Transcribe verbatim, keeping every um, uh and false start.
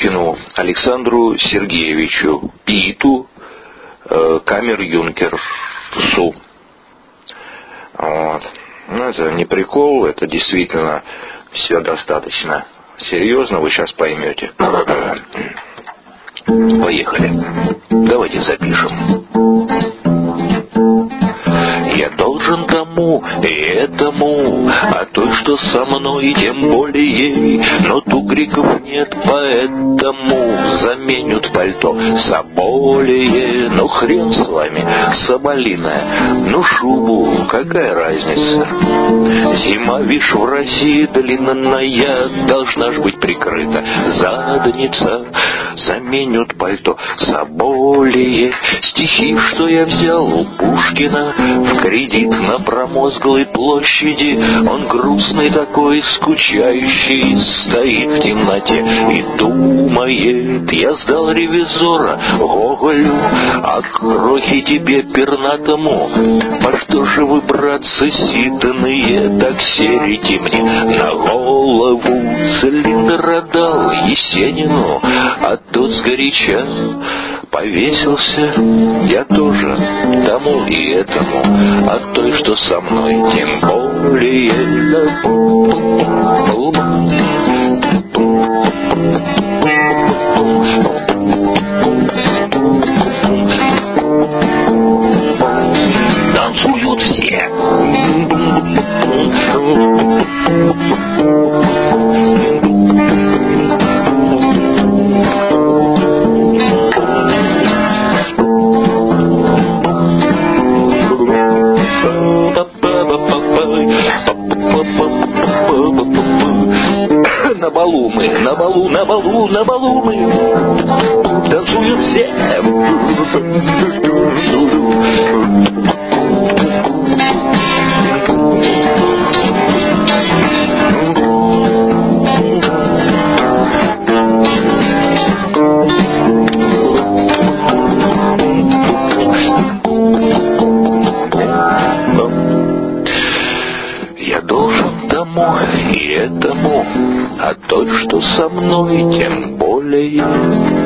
Пушкину Александру Сергеевичу Питу, э, камер-юнкерсу. Вот. Ну, это не прикол, это действительно все достаточно серьезно, вы сейчас поймете. Поехали. Давайте запишем. Я должен тому и этому, а той, что со мной, тем более. Но тугриков нет, поэтому заменят пальто соболее. Ну хрен с вами, соболиная, ну шубу, какая разница? Зима, вишь, в России длинная, должна ж быть прикрыта задница. Заменят пальто соболее. Стихи, что я взял у Пушкина в кредит на промозглой площади. Он грустный такой, скучающий, стоит в темноте и думает. Я сдал ревизора Гоголю, а крохи тебе пернатому. По что же вы, братцы ситные, так серите мне на голову? Цилиндр отдал Есенину, а тот сгоряча повесился. Я тоже тому и этому, а той, что со мной, тем более. Танцуют все. На балу мы, на балу, на балу, на балу мы танцуем все. Я должен тому и этому, а тот, что со мной, тем более.